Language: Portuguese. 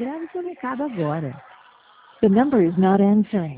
Grave seu recado agora. The number is not answering.